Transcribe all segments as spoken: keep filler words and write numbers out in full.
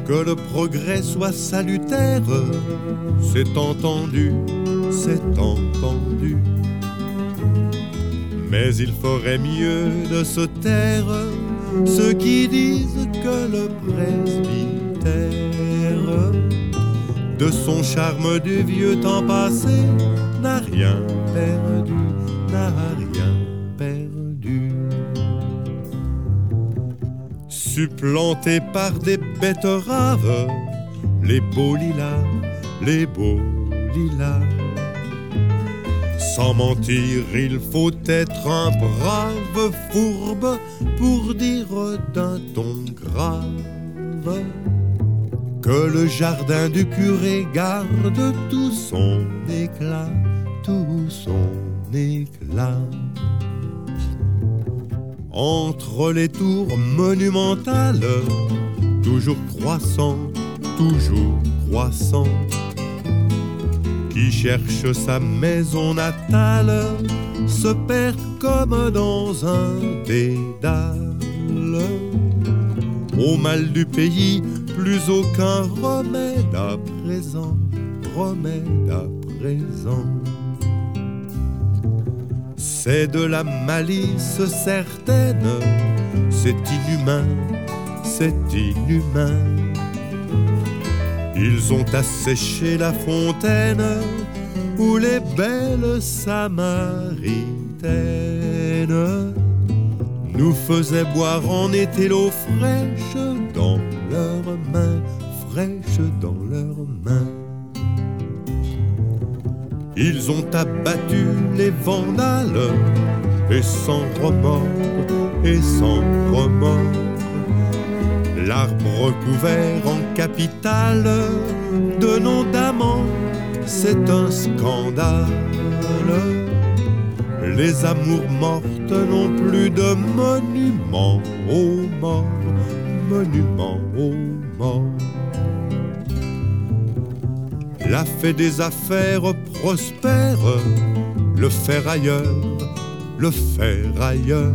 Que le progrès soit salutaire, c'est entendu, c'est entendu. Mais il ferait mieux de se taire ceux qui disent que le presbytère, de son charme du vieux temps passé, n'a rien perdu, n'a rien perdu. Supplantés par des betteraves, les beaux lilas, les beaux lilas. Sans mentir, il faut être un brave fourbe pour dire d'un ton grave que le jardin du curé garde tout son éclat, tout son éclat. Entre les tours monumentales, toujours croissant, toujours croissant, qui cherche sa maison natale, se perd comme dans un dédale. Au mal du pays, plus aucun remède à présent, remède à présent. C'est de la malice certaine, c'est inhumain, c'est inhumain. Ils ont asséché la fontaine où les belles samaritaines nous faisaient boire en été l'eau fraîche dans leurs mains, fraîche dans leurs mains. Ils ont abattu les vandales et sans remords, et sans remords. L'arbre couvert en capitale de noms d'amants, c'est un scandale. Les amours mortes n'ont plus de monument aux morts, monument aux morts. La fée des affaires prospère, le ferrailleur, le ferrailleur,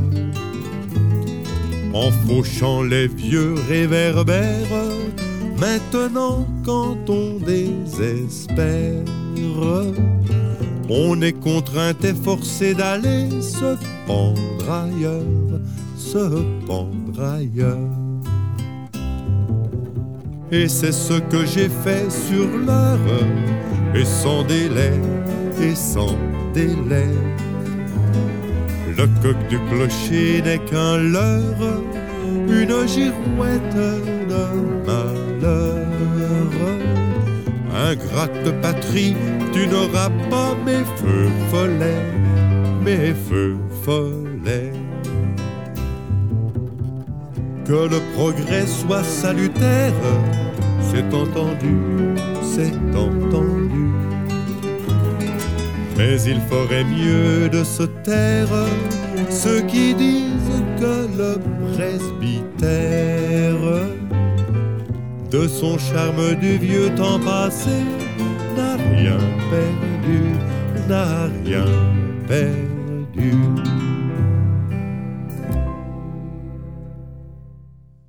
en fauchant les vieux réverbères. Maintenant quand on désespère, on est contraint et forcé d'aller se pendre ailleurs, se pendre ailleurs. Et c'est ce que j'ai fait sur l'heure, et sans délai, et sans délai. Le coq du clocher n'est qu'un leurre, une girouette de malheur. Ingrate de patrie, tu n'auras pas mes feux follets, mes feux follets. Que le progrès soit salutaire, c'est entendu, c'est entendu. Mais il ferait mieux de se taire ceux qui disent que le presbytère, de son charme du vieux temps passé, n'a rien perdu, n'a rien perdu.